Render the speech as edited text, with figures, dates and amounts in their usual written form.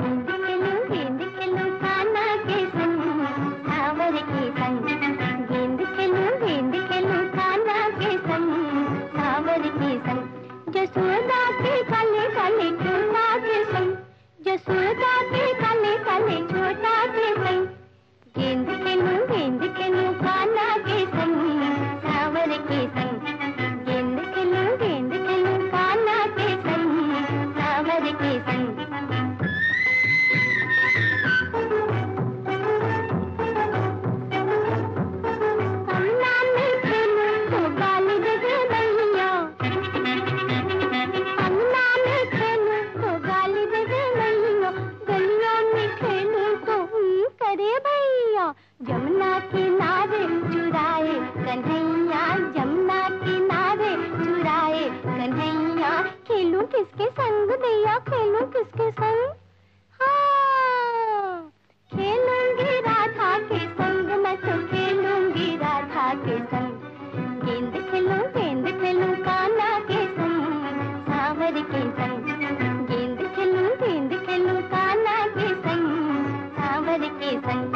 गेंद खेलूं कान्हा के संग, सावर के संग। गेंद खेलूं कान्हा के संग, सावर के संग। जसोदा के काले काले छोटा के संग, जसोदा के काले काले छोटा के संग। गेंद खेलूं कान्हा के संग, सावर के संग। गेंद खेलूं कान्हा के संग, सावर के संग। कमला में खेलूं तो गाली दे मैया, कमला में खेलूं तो गाली दे मैया। गलियों में खेलूं तो करे भैया। जमुना किनारे चुराए कन्हैया, जमुना किनारे चुराए कन्हैया। खेलूं किसके संग दैया, खेलूं किसके संग? हाँ, खेलूंगी राधा के संग, मैं तो खेलूंगी राधा के संग। गेंद खेलूं कान्हा के संग, सावर के संग। गेंद खेलूं कान्हा के संग, सावर के संग।